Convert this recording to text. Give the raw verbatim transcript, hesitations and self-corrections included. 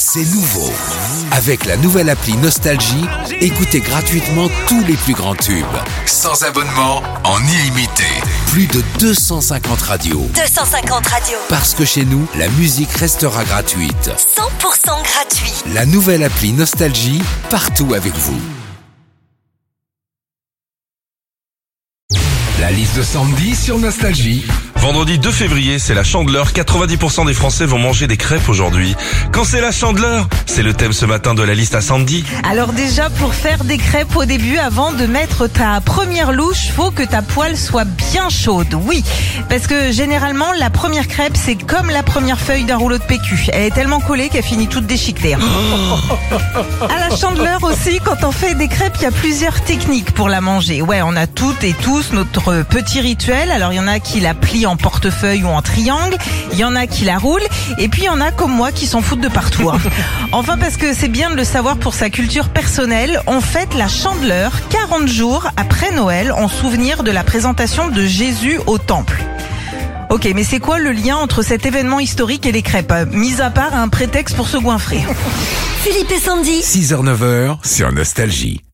C'est nouveau. Avec la nouvelle appli Nostalgie, écoutez gratuitement tous les plus grands tubes. Sans abonnement, en illimité. Plus de deux cent cinquante radios. deux cent cinquante radios. Parce que chez nous, la musique restera gratuite. cent pour cent gratuit. La nouvelle appli Nostalgie, partout avec vous. La liste de Sandy sur Nostalgie. Vendredi deux février, c'est la Chandeleur. quatre-vingt-dix pour cent des Français vont manger des crêpes aujourd'hui. Quand c'est la Chandeleur, c'est le thème ce matin de la liste à Sandy. Alors déjà, pour faire des crêpes au début, avant de mettre ta première louche, faut que ta poêle soit bien chaude. Oui, parce que généralement, la première crêpe, c'est comme la première feuille d'un rouleau de P Q. Elle est tellement collée qu'elle finit toute déchiquetée. À la Chandeleur aussi, quand on fait des crêpes, il y a plusieurs techniques pour la manger. Ouais, on a toutes et tous notre petit rituel. Alors, il y en a qui la plient en portefeuille ou en triangle, il y en a qui la roulent, et puis il y en a comme moi qui s'en foutent de partout. Hein. Enfin, parce que c'est bien de le savoir pour sa culture personnelle, on fête la Chandeleur quarante jours après Noël en souvenir de la présentation de Jésus au temple. Ok, mais c'est quoi le lien entre cet événement historique et les crêpes, mis à part un prétexte pour se goinfrer? Philippe et Sandy. six heures neuf heures sur Nostalgie.